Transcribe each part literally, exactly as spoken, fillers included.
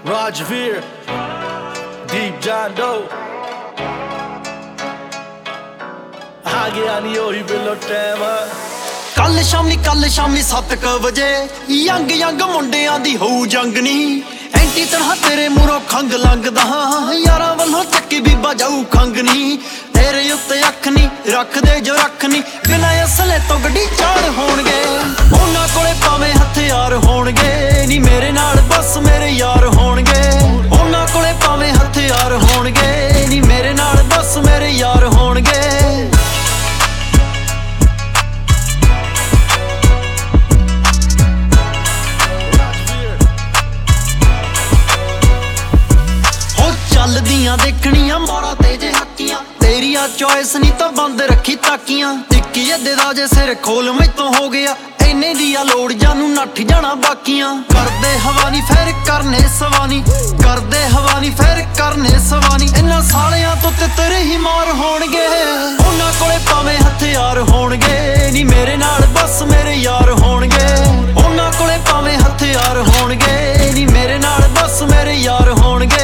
Rajveer, Deep John Doe ਆ ਗਿਆ ਨੀ ਉਹੀ ਬਿੱਲੋ ਟਾਈਮ ਕੱਲ ਸ਼ਾਮੀ ਕੱਲ ਸ਼ਾਮੀ ਸੱਤ ਕ ਵਜੇ ਯੰਗ ਯੰਗ ਮੁੰਡਿਆਂ ਦੀ ਹੋਊ ਜੰਗ ਨੀ ਐਂਟੀ ਤਰ੍ਹਾਂ ਤੇਰੇ ਮੂਹਰੋਂ ਖੰਗ ਲੰਘਦਾ ਯਾਰਾਂ ਵੱਲੋਂ ਚੱਕੀ ਬੀਬਾ ਜਾਊ ਖੰਗ ਨੀ ਤੇਰੇ ਉੱਤੇ ਅੱਖ ਨੀ ਰੱਖਦੇ ਜੋ ਰੱਖ ਨੀ ਬਿਨਾਂ ਅਸਲੇ ਤੋਂ ਗੱਡੀ ਚਾੜ ਹੋਣਗੇ ਉਹਨਾਂ ਕੋਲੇ ਭਾਵੇਂ ਹਥਿਆਰ ਹੋਣਗੇ ਨੀ ਮੇਰੇ ਨਾਲ ਬਸ ਮੇਰੇ ਯਾਰ ਹੋਣਗੇ ਉਹਨਾਂ ਕੋਲੇ ਭਾਵੇਂ ਹਥਿਆਰ ਹੋਣਗੇ ਨੀ ਮੇਰੇ ਨਾਲ ਬਸ ਮੇਰੇ ਯਾਰ ਹੋਣਗੇ ਚੱਲਦੀਆਂ ਦੇਖਣੀਆਂ ਮੋੜਾ ਤੇ ਜੇ ਹੱਕੀਆਂ ਤੇਰੀ ਆ ਚੋਇਸ ਨਹੀਂ ਤਾਂ ਬੰਦ ਰੱਖੀ ਤਾਕੀਆਂ ਟਿੱਕੀ ਅੱਦੇ ਦਾ ਜੇ ਸਿਰ ਖੋਲ ਮੈਥੋਂ ਹੋ ਗਿਆ ਇੰਨੇ ਦੀ ਆ ਲੋੜ ਜਾਨੂੰ ਨੱਠ ਜਾਣਾ ਬਾਕੀਆਂ ਕਰਦੇ ਹਵਾ ਨਹੀਂ ਫੇਰ ਕਰਨੇ ਸਵਾਨੀ ਕਰਦੇ ਹਵਾ ਨਹੀਂ ਫੇਰ ਕਰਨੇ ਸਵਾਨੀ ਇਹਨਾਂ ਸਾਲਿਆਂ ਤੋਂ ਤੇ ਤੇਰੇ ਹੀ ਮਾਰ ਹੋਣਗੇ ਉਹਨਾਂ ਕੋਲੇ ਭਾਵੇਂ ਹਥਿਆਰ ਹੋਣਗੇ ਨੀ ਮੇਰੇ ਨਾਲ ਬਸ ਮੇਰੇ ਯਾਰ ਹੋਣਗੇ ਉਹਨਾਂ ਕੋਲੇ ਭਾਵੇਂ ਹਥਿਆਰ ਹੋਣਗੇ ਨੀ ਮੇਰੇ ਨਾਲ ਬਸ ਮੇਰੇ ਯਾਰ ਹੋਣਗੇ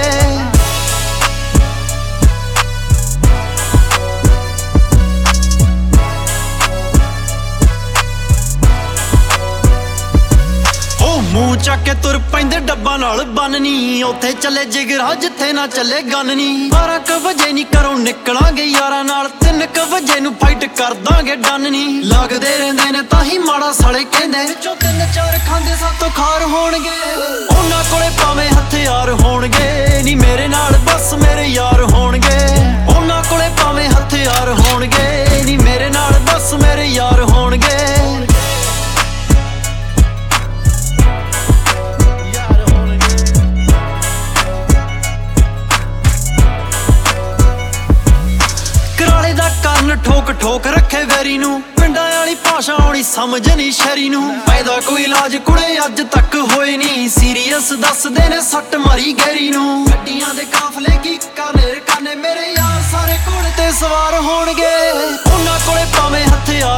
ਮੂੰਹ ਚੱਕ ਕੇ ਤੁਰ ਪੈਂਦੇ ਡੱਬਾ ਨਾਲ ਬੰਨਨੀ ਉੱਥੇ ਚੱਲੇ ਜਿਗਰਾ ਜਿੱਥੇ ਨਾ ਚੱਲੇ ਗੰਨ ਨੀ ਬਾਰਾਂ ਕ ਵਜੇ ਨੀ ਘਰੋਂ ਨਿਕਲਾਂਗੇ ਯਾਰਾਂ ਨਾਲ ਤਿੰਨ ਕ ਵਜੇ ਨੂੰ ਫਾਈਟ ਕਰ ਦਾਂਗੇ ਡੰਨ ਨੀ ਲੱਗਦੇ ਰਹਿੰਦੇ ਨੇ ਤਾਂ ਹੀ ਮਾੜਾ ਸਾਲੇ ਕਹਿੰਦੇ ਵਿੱਚੋਂ ਤਿੰਨ ਚਾਰ ਖਾਂਦੇ ਸਾਤੋਂ ਖਾਰ ਹੋਣਗੇ ਉਹਨਾਂ ਕੋਲੇ ਭਾਵੇਂ ਹਥਿਆਰ ਹੋਣਗੇ ਨੀ ਮੇਰੇ ਨਾਲ ਬਸ ਮੇਰੇ ਯਾਰ ਹੋਣਗੇ ਉਹਨਾਂ ਕੋਲੇ ਭਾਵੇਂ ਹਥਿਆਰ ਹੋਣਗੇ ਨੀ ਮੇਰੇ ਨਾਲ ਬਸ ਮੇਰੇ ਯਾਰ ਹੋਣਗੇ ਠੋਕ ਠੋਕ ਰੱਖੇ ਵੈਰੀ ਨੂੰ ਪਿੰਡਾਂ ਵਾਲੀ ਭਾਸ਼ਾ ਆਉਣੀ ਸਮਝ ਨਹੀਂ ਸ਼ਹਿਰੀ ਨੂੰ ਪੈਦਾ ਕੋਈ ਇਲਾਜ ਕੁੜੇ ਅੱਜ ਤੱਕ ਹੋਏ ਨਹੀਂ ਸੀਰੀਅਸ ਦੱਸਦੇ ਨੇ ਸੱਟ ਮਾਰੀ ਗੈਰੀ ਨੂੰ ਗੱਡੀਆਂ ਦੇ ਕਾਫਲੇ ਕੀ ਕਾਨੇ ਕਾਨੇ ਮੇਰੇ ਯਾਰ ਸਾਰੇ ਘੋੜੇ ਤੇ ਸਵਾਰ ਹੋਣਗੇ ਉਹਨਾਂ ਕੋਲੇ ਭਾਵੇਂ ਹਥਿਆਰ